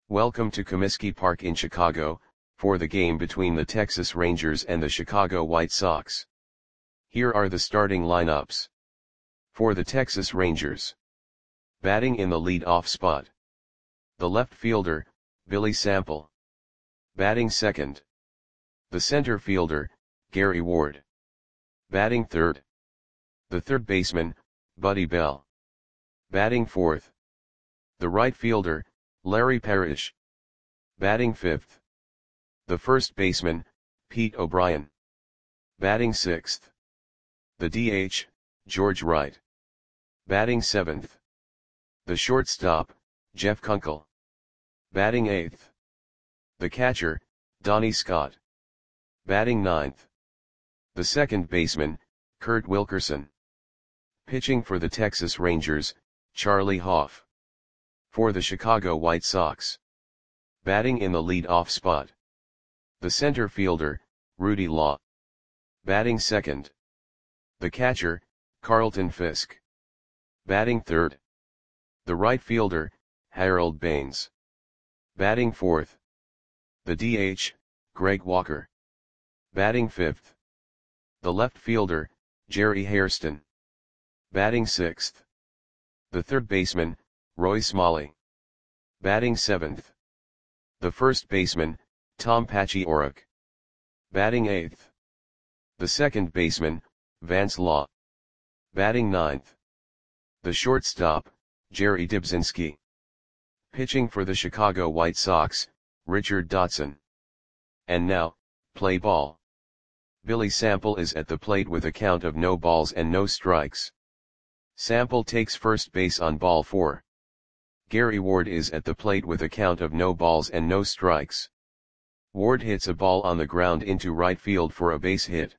Welcome to Comiskey Park in Chicago, for the game between the Texas Rangers and the Chicago White Sox. Here are the starting lineups. For the Texas Rangers. Batting in the lead-off spot. The left fielder, Billy Sample. Batting second. The center fielder, Gary Ward. Batting third. The third baseman, Buddy Bell. Batting fourth. The right fielder, Larry Parrish. Batting fifth. The first baseman, Pete O'Brien. Batting sixth. The DH, George Wright. Batting seventh. The shortstop, Jeff Kunkel. Batting eighth. The catcher, Donnie Scott. Batting ninth. The second baseman, Kurt Wilkerson. Pitching for the Texas Rangers, Charlie Hoff. For the Chicago White Sox. Batting in the lead-off spot. The center fielder, Rudy Law. Batting second. The catcher, Carlton Fisk. Batting third. The right fielder, Harold Baines. Batting fourth. The DH, Greg Walker. Batting fifth. The left fielder, Jerry Hairston. Batting sixth. The third baseman, Roy Smalley. Batting seventh. The first baseman, Tom Paciorek. Batting eighth. The second baseman, Vance Law. Batting ninth. The shortstop, Jerry Dybzinski. Pitching for the Chicago White Sox, Richard Dotson. And now, play ball. Billy Sample is at the plate with a count of no balls and no strikes. Sample takes first base on ball 4. Gary Ward is at the plate with a count of no balls and no strikes. Ward hits a ball on the ground into right field for a base hit.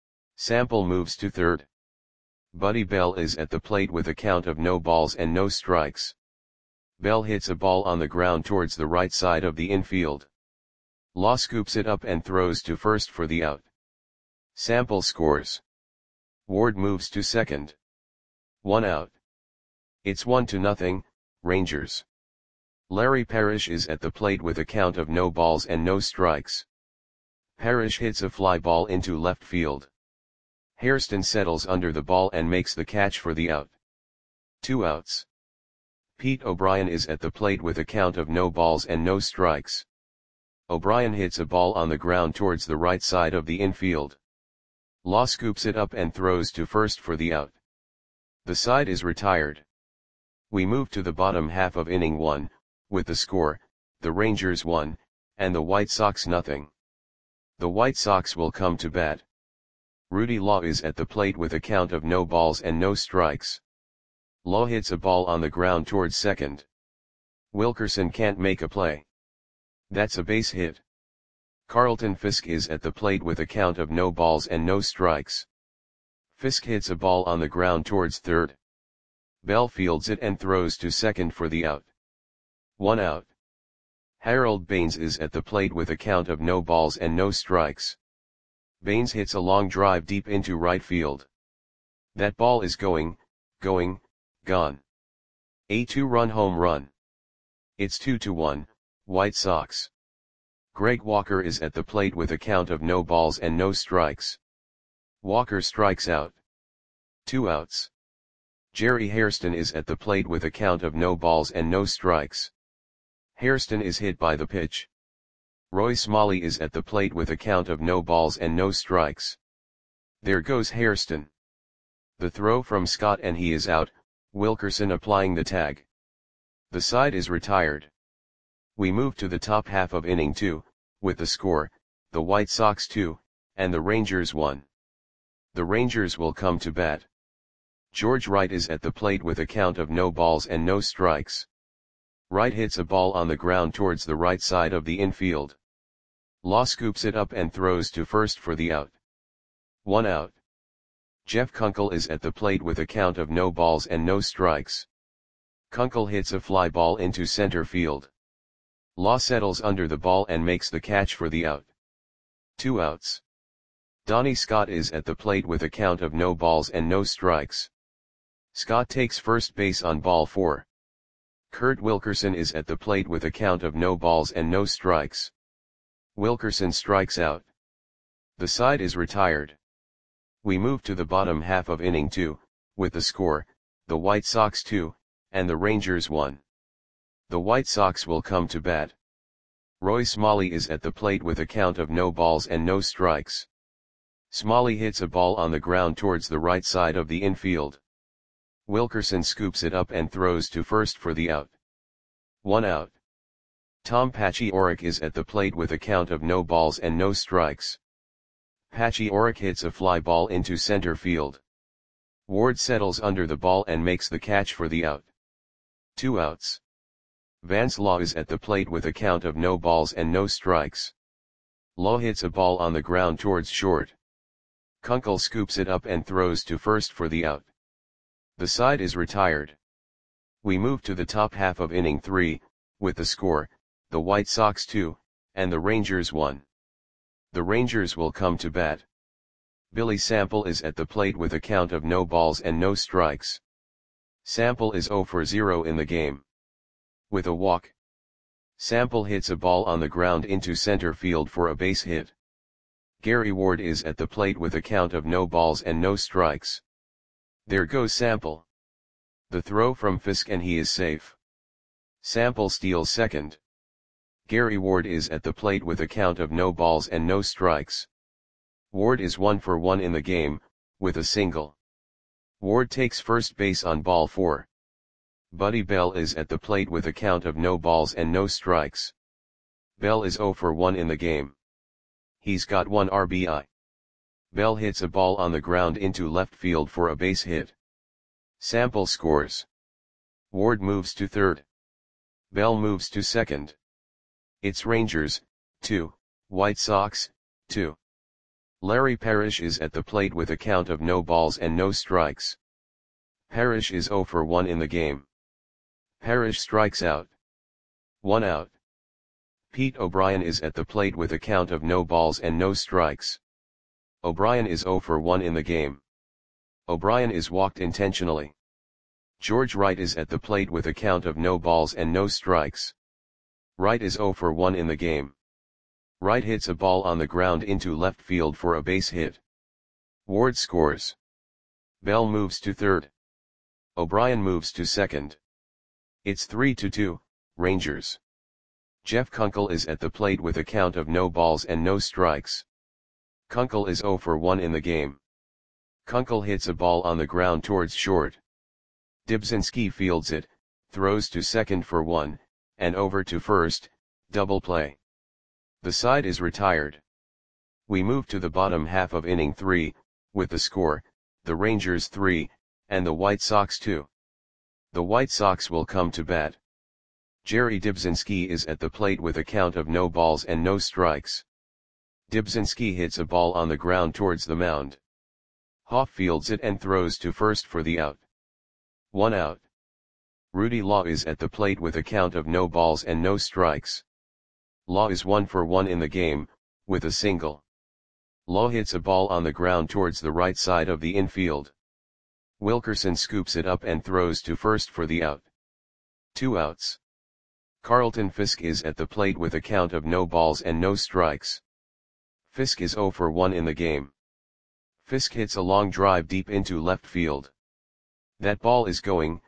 Sample moves to third. Buddy Bell is at the plate with a count of no balls and no strikes. Bell hits a ball on the ground towards the right side of the infield. Law scoops it up and throws to first for the out. Sample scores. Ward moves to second. 1 out. It's 1-0, Rangers. Larry Parrish is at the plate with a count of no balls and no strikes. Parrish hits a fly ball into left field. Hairston settles under the ball and makes the catch for the out. 2 outs. Pete O'Brien is at the plate with a count of no balls and no strikes. O'Brien hits a ball on the ground towards the right side of the infield. Law scoops it up and throws to first for the out. The side is retired. We move to the bottom half of inning 1, with the score, the Rangers 1, and the White Sox 0. The White Sox will come to bat. Rudy Law is at the plate with a count of no balls and no strikes. Law hits a ball on the ground towards second. Wilkerson can't make a play. That's a base hit. Carlton Fisk is at the plate with a count of no balls and no strikes. Fisk hits a ball on the ground towards third. Bell fields it and throws to second for the out. 1 out. Harold Baines is at the plate with a count of no balls and no strikes. Baines hits a long drive deep into right field. That ball is gone. A 2-run home run. It's 2-1, White Sox. Greg Walker is at the plate with a count of no balls and no strikes. Walker strikes out. 2 outs. Jerry Hairston is at the plate with a count of no balls and no strikes. Hairston is hit by the pitch. Roy Smalley is at the plate with a count of no balls and no strikes. There goes Hairston. The throw from Scott and he is out, Wilkerson applying the tag. The side is retired. We move to the top half of inning 2, with the score, the White Sox 2, and the Rangers 1. The Rangers will come to bat. George Wright is at the plate with a count of no balls and no strikes. Wright hits a ball on the ground towards the right side of the infield. Law scoops it up and throws to first for the out. 1 out. Jeff Kunkel is at the plate with a count of no balls and no strikes. Kunkel hits a fly ball into center field. Law settles under the ball and makes the catch for the out. 2 outs. Donnie Scott is at the plate with a count of no balls and no strikes. Scott takes first base on ball 4. Kurt Wilkerson is at the plate with a count of no balls and no strikes. Wilkerson strikes out. The side is retired. We move to the bottom half of inning 2, with the score, the White Sox 2, and the Rangers 1. The White Sox will come to bat. Roy Smalley is at the plate with a count of no balls and no strikes. Smalley hits a ball on the ground towards the right side of the infield. Wilkerson scoops it up and throws to first for the out. 1 out. Tom Patchy Orrick is at the plate with a count of no balls and no strikes. Patchy Orrick hits a fly ball into center field. Ward settles under the ball and makes the catch for the out. 2 outs. Vance Law is at the plate with a count of no balls and no strikes. Law hits a ball on the ground towards short. Kunkel scoops it up and throws to first for the out. The side is retired. We move to the top half of inning 3, with the score, the White Sox 2, and the Rangers 1. The Rangers will come to bat. Billy Sample is at the plate with a count of no balls and no strikes. Sample is 0 for 0 in the game. With a walk, Sample hits a ball on the ground into center field for a base hit. Gary Ward is at the plate with a count of no balls and no strikes. There goes Sample. The throw from Fisk and he is safe. Sample steals second. Gary Ward is at the plate with a count of no balls and no strikes. Ward is 1 for 1 in the game, with a single. Ward takes first base on ball 4. Buddy Bell is at the plate with a count of no balls and no strikes. Bell is 0 for 1 in the game. He's got 1 RBI. Bell hits a ball on the ground into left field for a base hit. Sample scores. Ward moves to third. Bell moves to second. It's Rangers, 2, White Sox, 2. Larry Parrish is at the plate with a count of no balls and no strikes. Parrish is 0 for 1 in the game. Parrish strikes out. 1 out. Pete O'Brien is at the plate with a count of no balls and no strikes. O'Brien is 0 for 1 in the game. O'Brien is walked intentionally. George Wright is at the plate with a count of no balls and no strikes. Wright is 0 for 1 in the game. Wright hits a ball on the ground into left field for a base hit. Ward scores. Bell moves to third. O'Brien moves to second. It's 3-2, Rangers. Jeff Kunkel is at the plate with a count of no balls and no strikes. Kunkel is 0 for 1 in the game. Kunkel hits a ball on the ground towards short. Dibzinski fields it, throws to second for 1, and over to first, double play. The side is retired. We move to the bottom half of inning 3, with the score, the Rangers 3, and the White Sox 2. The White Sox will come to bat. Jerry Dibzinski is at the plate with a count of no balls and no strikes. Dibzinski hits a ball on the ground towards the mound. Hoff fields it and throws to first for the out. 1 out. Rudy Law is at the plate with a count of no balls and no strikes. Law is 1 for 1 in the game, with a single. Law hits a ball on the ground towards the right side of the infield. Wilkerson scoops it up and throws to first for the out. 2 outs. Carlton Fisk is at the plate with a count of no balls and no strikes. Fisk is 0 for 1 in the game. Fisk hits a long drive deep into left field. That ball is gone.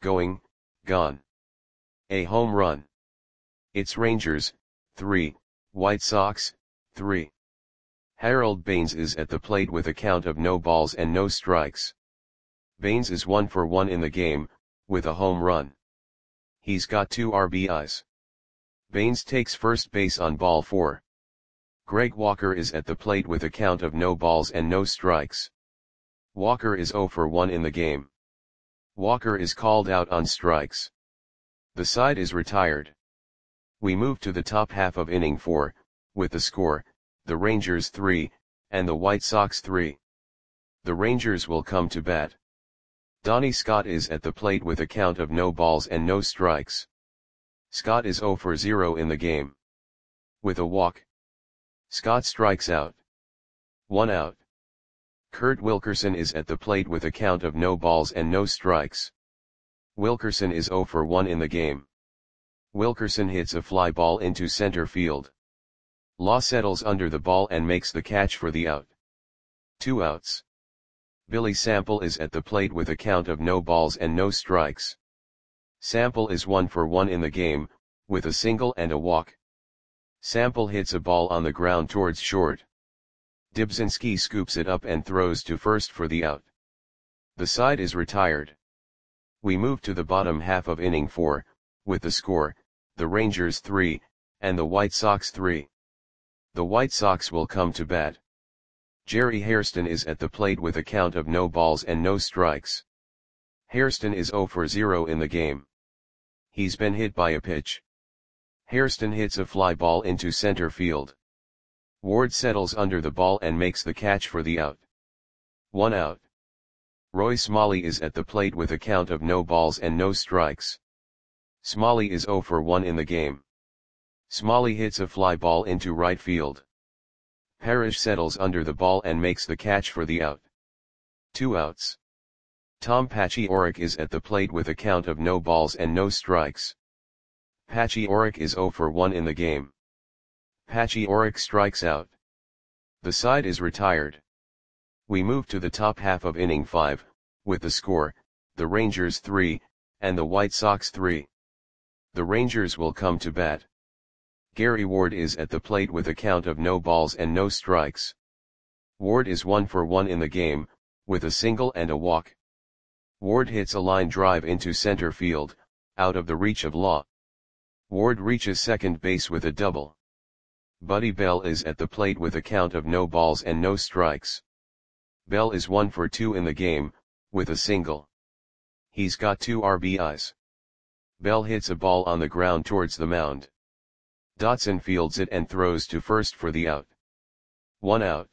A home run. It's Rangers, 3, White Sox, 3. Harold Baines is at the plate with a count of no balls and no strikes. Baines is 1 for 1 in the game, with a home run. He's got 2 RBIs. Baines takes first base on ball 4. Greg Walker is at the plate with a count of no balls and no strikes. Walker is 0 for 1 in the game. Walker is called out on strikes. The side is retired. We move to the top half of inning 4, with the score, the Rangers 3, and the White Sox 3. The Rangers will come to bat. Donnie Scott is at the plate with a count of no balls and no strikes. Scott is 0 for 0 in the game. With a walk, Scott strikes out. 1 out. Kurt Wilkerson is at the plate with a count of no balls and no strikes. Wilkerson is 0 for 1 in the game. Wilkerson hits a fly ball into center field. Law settles under the ball and makes the catch for the out. 2 outs. Billy Sample is at the plate with a count of no balls and no strikes. Sample is 1 for 1 in the game, with a single and a walk. Sample hits a ball on the ground towards short. Dibzinski scoops it up and throws to first for the out. The side is retired. We move to the bottom half of inning 4, with the score, the Rangers 3, and the White Sox 3. The White Sox will come to bat. Jerry Hairston is at the plate with a count of no balls and no strikes. Hairston is 0 for 0 in the game. He's been hit by a pitch. Hairston hits a fly ball into center field. Ward settles under the ball and makes the catch for the out. 1 out. Roy Smalley is at the plate with a count of no balls and no strikes. Smalley is 0 for 1 in the game. Smalley hits a fly ball into right field. Parrish settles under the ball and makes the catch for the out. 2 outs. Tom Paciorek is at the plate with a count of no balls and no strikes. Paciorek is 0 for 1 in the game. Paciorek strikes out. The side is retired. We move to the top half of inning 5, with the score, the Rangers 3, and the White Sox 3. The Rangers will come to bat. Gary Ward is at the plate with a count of no balls and no strikes. Ward is 1 for 1 in the game, with a single and a walk. Ward hits a line drive into center field, out of the reach of Law. Ward reaches second base with a double. Buddy Bell is at the plate with a count of no balls and no strikes. Bell is 1 for 2 in the game, with a single. He's got 2 RBIs. Bell hits a ball on the ground towards the mound. Dotson fields it and throws to first for the out. 1 out.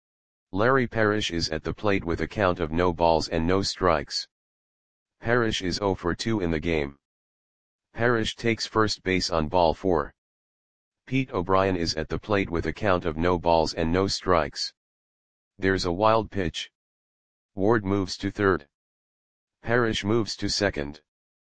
Larry Parrish is at the plate with a count of no balls and no strikes. Parrish is 0 for 2 in the game. Parrish takes first base on ball 4. Pete O'Brien is at the plate with a count of no balls and no strikes. There's a wild pitch. Ward moves to third. Parrish moves to second.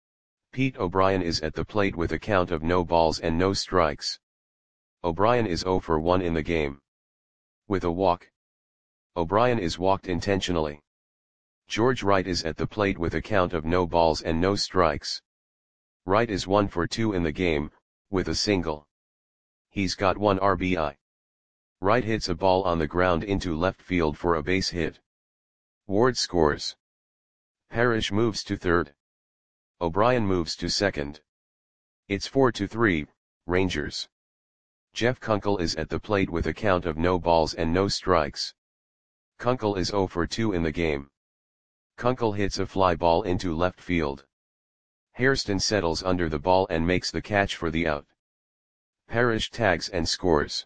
Pete O'Brien is at the plate with a count of no balls and no strikes. O'Brien is 0 for 1 in the game. With a walk. O'Brien is walked intentionally. George Wright is at the plate with a count of no balls and no strikes. Wright is 1 for 2 in the game, with a single. He's got 1 RBI. Wright hits a ball on the ground into left field for a base hit. Ward scores. Parrish moves to third. O'Brien moves to second. It's 4-3, Rangers. Jeff Kunkel is at the plate with a count of no balls and no strikes. Kunkel is 0 for 2 in the game. Kunkel hits a fly ball into left field. Hairston settles under the ball and makes the catch for the out. Parrish tags and scores.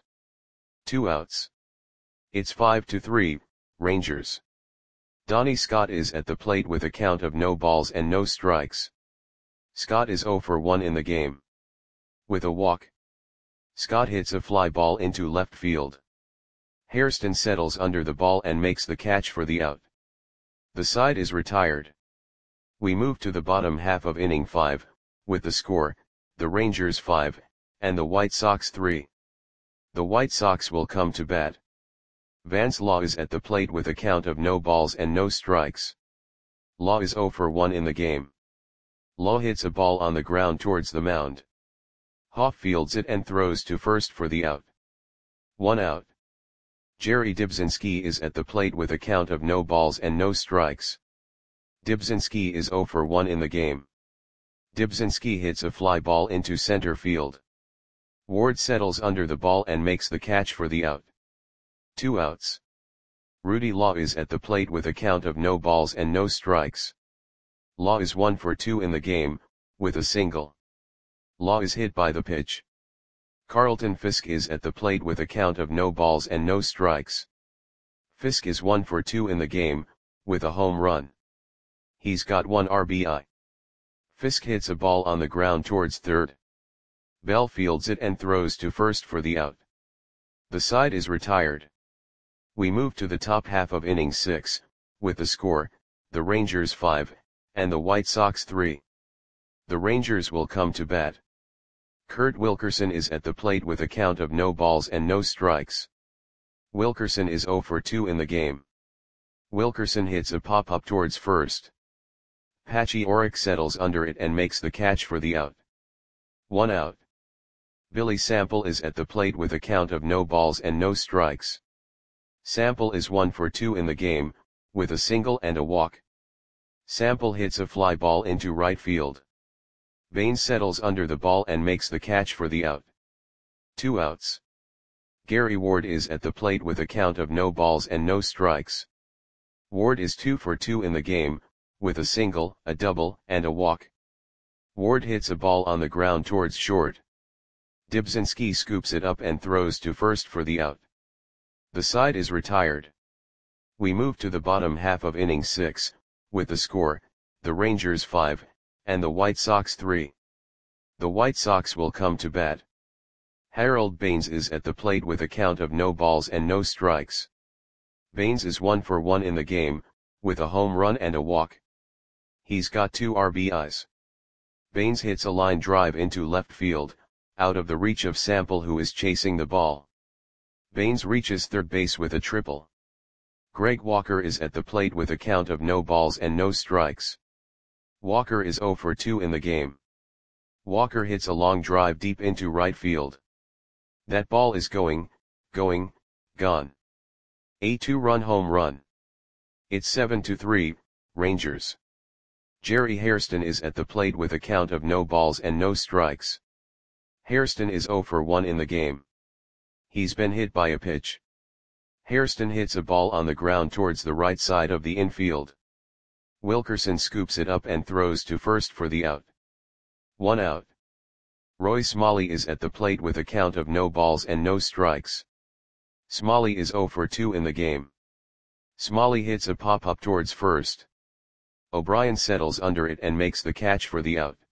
2 outs. It's 5-3, Rangers. Donnie Scott is at the plate with a count of no balls and no strikes. Scott is 0 for 1 in the game. With a walk. Scott hits a fly ball into left field. Hairston settles under the ball and makes the catch for the out. The side is retired. We move to the bottom half of inning 5, with the score, the Rangers 5, and the White Sox 3. The White Sox will come to bat. Vance Law is at the plate with a count of no balls and no strikes. Law is 0 for 1 in the game. Law hits a ball on the ground towards the mound. Hoff fields it and throws to first for the out. 1 out. Jerry Dibzinski is at the plate with a count of no balls and no strikes. Dibzinski is 0 for 1 in the game. Dibzinski hits a fly ball into center field. Ward settles under the ball and makes the catch for the out. 2 outs. Rudy Law is at the plate with a count of no balls and no strikes. Law is 1 for 2 in the game, with a single. Law is hit by the pitch. Carlton Fisk is at the plate with a count of no balls and no strikes. Fisk is 1 for 2 in the game, with a home run. He's got 1 RBI. Fisk hits a ball on the ground towards third. Bell fields it and throws to first for the out. The side is retired. We move to the top half of inning 6, with the score, the Rangers 5, and the White Sox 3. The Rangers will come to bat. Kurt Wilkerson is at the plate with a count of no balls and no strikes. Wilkerson is 0 for 2 in the game. Wilkerson hits a pop-up towards first. Patchy Orrick settles under it and makes the catch for the out. 1 out. Billy Sample is at the plate with a count of no balls and no strikes. Sample is 1 for 2 in the game, with a single and a walk. Sample hits a fly ball into right field. Baines settles under the ball and makes the catch for the out. 2 outs. Gary Ward is at the plate with a count of no balls and no strikes. Ward is 2 for 2 in the game, with a single, a double, and a walk. Ward hits a ball on the ground towards short. Dibzinski scoops it up and throws to first for the out. The side is retired. We move to the bottom half of inning 6, with the score, the Rangers 5, and the White Sox 3. The White Sox will come to bat. Harold Baines is at the plate with a count of no balls and no strikes. Baines is 1 for 1 in the game, with a home run and a walk. He's got 2 RBIs. Baines hits a line drive into left field, out of the reach of Sample who is chasing the ball. Baines reaches third base with a triple. Greg Walker is at the plate with a count of no balls and no strikes. Walker is 0 for 2 in the game. Walker hits a long drive deep into right field. That ball is gone. A 2-run home run. It's 7-3, Rangers. Jerry Hairston is at the plate with a count of no balls and no strikes. Hairston is 0 for 1 in the game. He's been hit by a pitch. Hairston hits a ball on the ground towards the right side of the infield. Wilkerson scoops it up and throws to first for the out. 1 out. Roy Smalley is at the plate with a count of no balls and no strikes. Smalley is 0 for 2 in the game. Smalley hits a pop-up towards first. O'Brien settles under it and makes the catch for the out.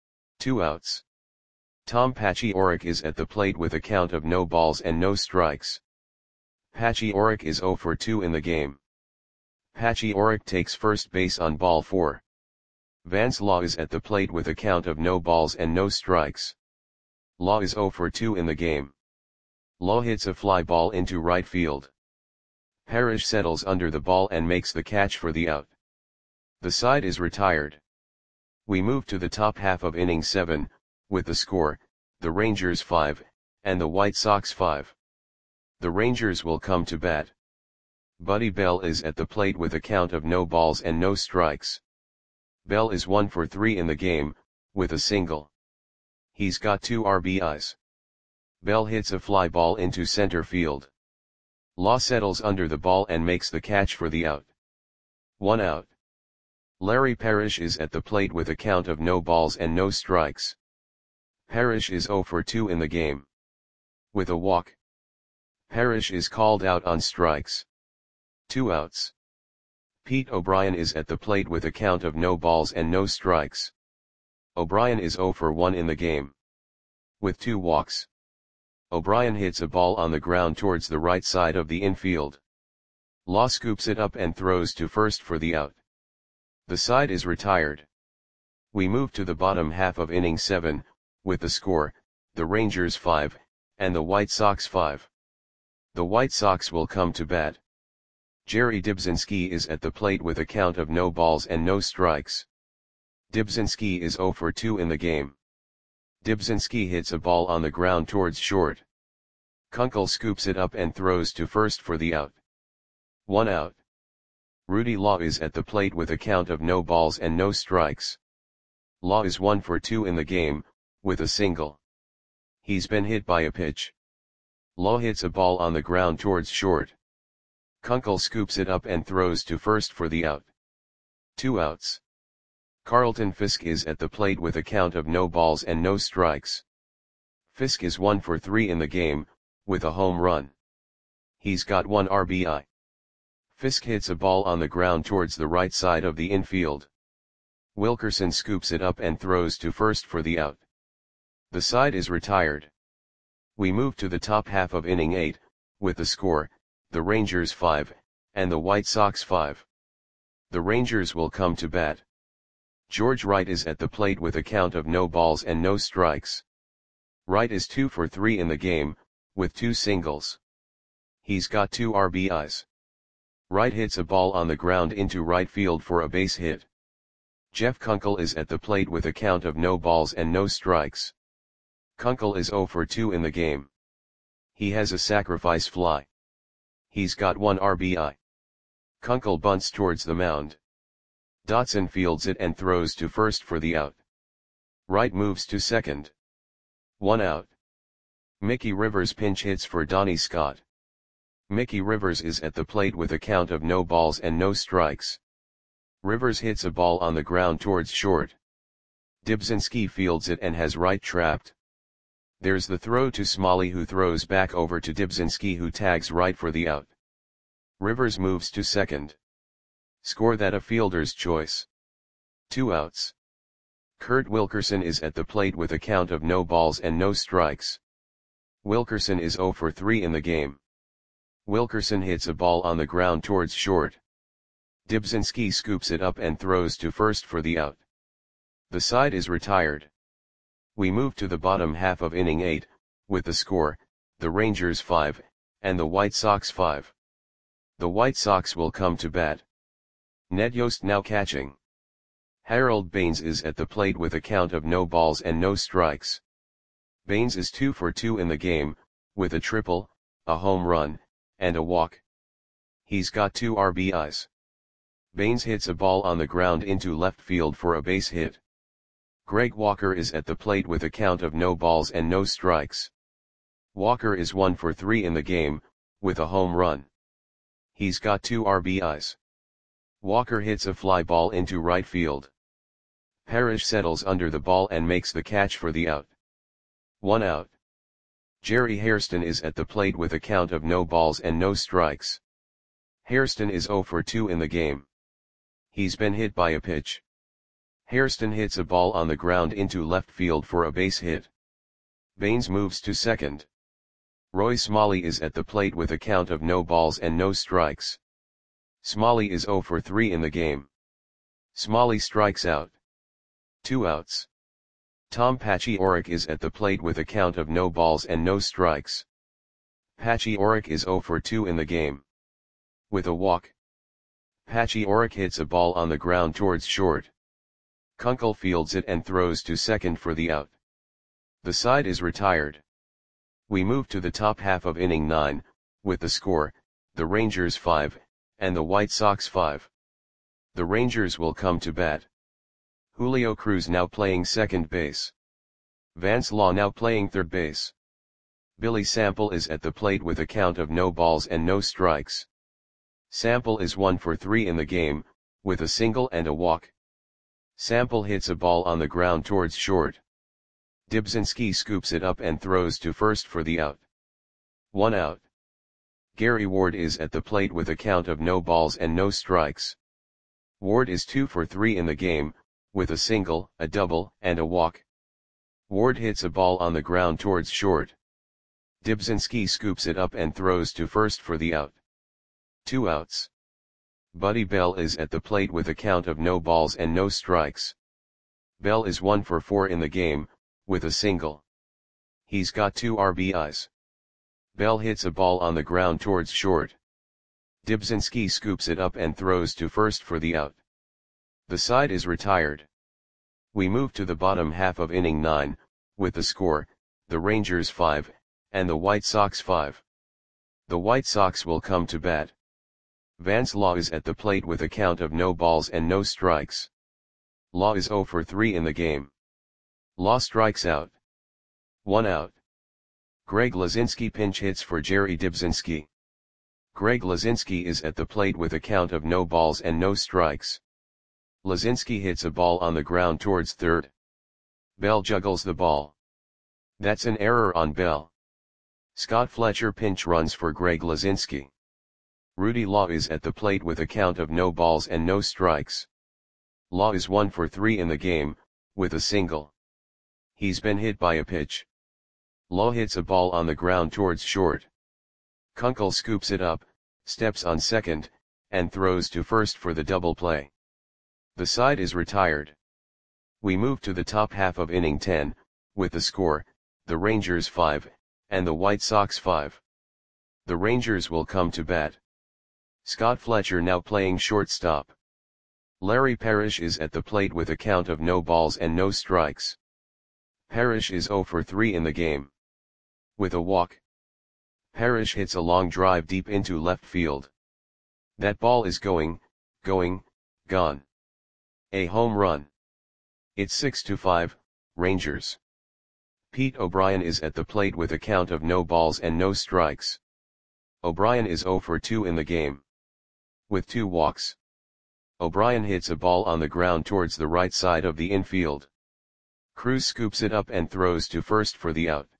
2 outs. Tom Patchy Orrick is at the plate with a count of no balls and no strikes. Patchy Orrick is 0 for 2 in the game. Patchy Orrick takes first base on ball 4. Vance Law is at the plate with a count of no balls and no strikes. Law is 0 for 2 in the game. Law hits a fly ball into right field. Parrish settles under the ball and makes the catch for the out. The side is retired. We move to the top half of inning 7, with the score, the Rangers 5, and the White Sox 5. The Rangers will come to bat. Buddy Bell is at the plate with a count of no balls and no strikes. Bell is 1 for 3 in the game, with a single. He's got 2 RBIs. Bell hits a fly ball into center field. Law settles under the ball and makes the catch for the out. 1 out. Larry Parrish is at the plate with a count of no balls and no strikes. Parrish is 0 for 2 in the game. With a walk. Parrish is called out on strikes. 2 outs. Pete O'Brien is at the plate with a count of no balls and no strikes. O'Brien is 0 for 1 in the game. With 2 walks. O'Brien hits a ball on the ground towards the right side of the infield. Law scoops it up and throws to first for the out. The side is retired. We move to the bottom half of inning 7, with the score, the Rangers 5, and the White Sox 5. The White Sox will come to bat. Jerry Dibzinski is at the plate with a count of no balls and no strikes. Dibzinski is 0 for 2 in the game. Dibzinski hits a ball on the ground towards short. Kunkel scoops it up and throws to first for the out. 1 out. Rudy Law is at the plate with a count of no balls and no strikes. Law is 1 for 2 in the game, with a single. He's been hit by a pitch. Law hits a ball on the ground towards short. Kunkel scoops it up and throws to first for the out. 2 outs. Carlton Fisk is at the plate with a count of no balls and no strikes. Fisk is 1 for 3 in the game, with a home run. He's got 1 RBI. Fisk hits a ball on the ground towards the right side of the infield. Wilkerson scoops it up and throws to first for the out. The side is retired. We move to the top half of inning 8, with the score, the Rangers 5, and the White Sox 5. The Rangers will come to bat. George Wright is at the plate with a count of no balls and no strikes. Wright is 2 for 3 in the game, with 2 singles. He's got 2 RBIs. Wright hits a ball on the ground into right field for a base hit. Jeff Kunkel is at the plate with a count of no balls and no strikes. Kunkel is 0 for 2 in the game. He has a sacrifice fly. He's got 1 RBI. Kunkel bunts towards the mound. Dotson fields it and throws to first for the out. Wright moves to second. 1 out. Mickey Rivers pinch hits for Donnie Scott. Mickey Rivers is at the plate with a count of no balls and no strikes. Rivers hits a ball on the ground towards short. Dibzinski fields it and has Wright trapped. There's the throw to Smalley, who throws back over to Dibzinski, who tags Wright for the out. Rivers moves to second. Score that a fielder's choice. 2 outs. Kurt Wilkerson is at the plate with a count of no balls and no strikes. Wilkerson is 0 for 3 in the game. Wilkerson hits a ball on the ground towards short. Dibzinski scoops it up and throws to first for the out. The side is retired. We move to the bottom half of inning 8, with the score, the Rangers 5, and the White Sox 5. The White Sox will come to bat. Ned Yost now catching. Harold Baines is at the plate with a count of no balls and no strikes. Baines is 2 for 2 in the game, with a triple, a home run, and a walk. He's got 2 RBIs. Baines hits a ball on the ground into left field for a base hit. Greg Walker is at the plate with a count of no balls and no strikes. Walker is 1 for 3 in the game, with a home run. He's got 2 RBIs. Walker hits a fly ball into right field. Parrish settles under the ball and makes the catch for the out. 1 out. Jerry Hairston is at the plate with a count of no balls and no strikes. Hairston is 0 for 2 in the game. He's been hit by a pitch. Hairston hits a ball on the ground into left field for a base hit. Baines moves to second. Roy Smalley is at the plate with a count of no balls and no strikes. Smalley is 0 for 3 in the game. Smalley strikes out. 2 outs. Tom Pachiorek is at the plate with a count of no balls and no strikes. Pachiorek is 0 for 2 in the game. With a walk. Pachiorek hits a ball on the ground towards short. Kunkel fields it and throws to second for the out. The side is retired. We move to the top half of inning 9, with the score, the Rangers 5, and the White Sox 5. The Rangers will come to bat. Julio Cruz now playing second base. Vance Law now playing third base. Billy Sample is at the plate with a count of no balls and no strikes. Sample is 1 for 3 in the game, with a single and a walk. Sample hits a ball on the ground towards short. Dibzinski scoops it up and throws to first for the out. 1 out. Gary Ward is at the plate with a count of no balls and no strikes. Ward is 2 for 3 in the game, with a single, a double, and a walk. Ward hits a ball on the ground towards short. Dibzinski scoops it up and throws to first for the out. 2 outs. Buddy Bell is at the plate with a count of no balls and no strikes. Bell is 1 for 4 in the game, with a single. He's got 2 RBIs. Bell hits a ball on the ground towards short. Dibzinski scoops it up and throws to first for the out. The side is retired. We move to the bottom half of inning 9, with the score, the Rangers 5, and the White Sox 5. The White Sox will come to bat. Vance Law is at the plate with a count of no balls and no strikes. Law is 0 for 3 in the game. Law strikes out. 1 out. Greg Lazinski pinch hits for Jerry Dibzinski. Greg Lazinski is at the plate with a count of no balls and no strikes. Lazinski hits a ball on the ground towards third. Bell juggles the ball. That's an error on Bell. Scott Fletcher pinch runs for Greg Lazinski. Rudy Law is at the plate with a count of no balls and no strikes. Law is 1 for 3 in the game, with a single. He's been hit by a pitch. Law hits a ball on the ground towards short. Kunkel scoops it up, steps on second, and throws to first for the double play. The side is retired. We move to the top half of inning 10, with the score, the Rangers 5, and the White Sox 5. The Rangers will come to bat. Scott Fletcher now playing shortstop. Larry Parrish is at the plate with a count of no balls and no strikes. Parrish is 0 for 3 in the game. With a walk, Parrish hits a long drive deep into left field. That ball is gone. A home run. It's 6-5, Rangers. Pete O'Brien is at the plate with a count of no balls and no strikes. O'Brien is 0 for 2 in the game. With 2 walks, O'Brien hits a ball on the ground towards the right side of the infield. Cruz scoops it up and throws to first for the out.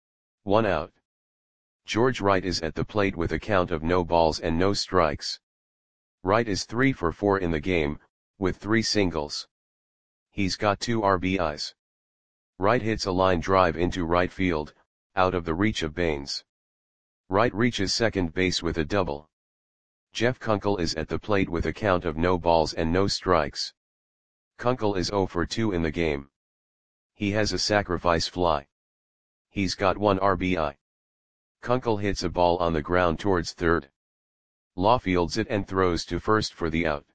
1 out. George Wright is at the plate with a count of no balls and no strikes. Wright is 3 for 4 in the game, with 3 singles. He's got 2 RBIs. Wright hits a line drive into right field, out of the reach of Baines. Wright reaches second base with a double. Jeff Kunkel is at the plate with a count of no balls and no strikes. Kunkel is 0 for 2 in the game. He has a sacrifice fly. He's got 1 RBI. Kunkel hits a ball on the ground towards third. Law fields it and throws to first for the out.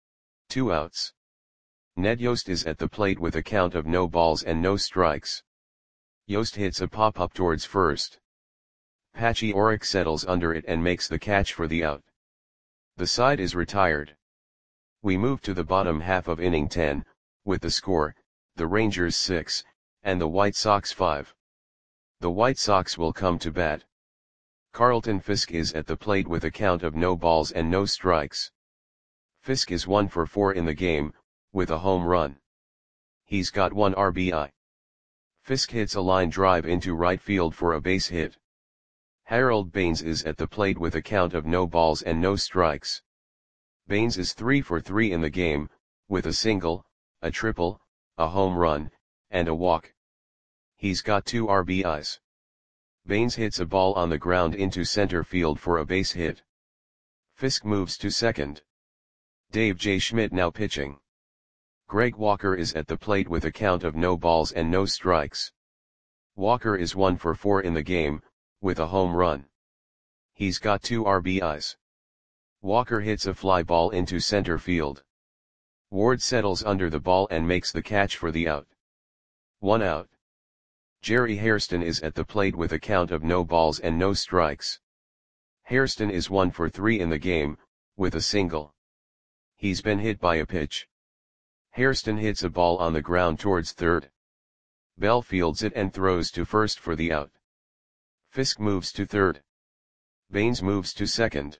2 outs. Ned Yost is at the plate with a count of no balls and no strikes. Yost hits a pop-up towards first. Patchy Orrick settles under it and makes the catch for the out. The side is retired. We move to the bottom half of inning 10, with the score, the Rangers 6, and the White Sox 5. The White Sox will come to bat. Carlton Fisk is at the plate with a count of no balls and no strikes. Fisk is 1 for 4 in the game, with a home run. He's got 1 RBI. Fisk hits a line drive into right field for a base hit. Harold Baines is at the plate with a count of no balls and no strikes. Baines is 3 for 3 in the game, with a single, a triple, a home run, and a walk. He's got 2 RBIs. Baines hits a ball on the ground into center field for a base hit. Fisk moves to second. Dave J. Schmidt now pitching. Greg Walker is at the plate with a count of no balls and no strikes. Walker is 1 for 4 in the game, with a home run. He's got 2 RBIs. Walker hits a fly ball into center field. Ward settles under the ball and makes the catch for the out. 1 out. Jerry Hairston is at the plate with a count of no balls and no strikes. Hairston is 1 for 3 in the game, with a single. He's been hit by a pitch. Hairston hits a ball on the ground towards third. Bell fields it and throws to first for the out. Fisk moves to third. Baines moves to second.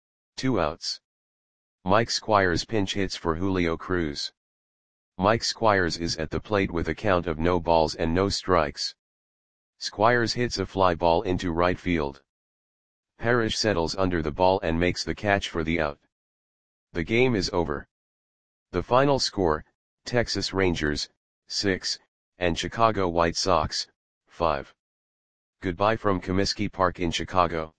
2 outs. Mike Squires pinch hits for Julio Cruz. Mike Squires is at the plate with a count of no balls and no strikes. Squires hits a fly ball into right field. Parrish settles under the ball and makes the catch for the out. The game is over. The final score, Texas Rangers, 6, and Chicago White Sox, 5. Goodbye from Comiskey Park in Chicago.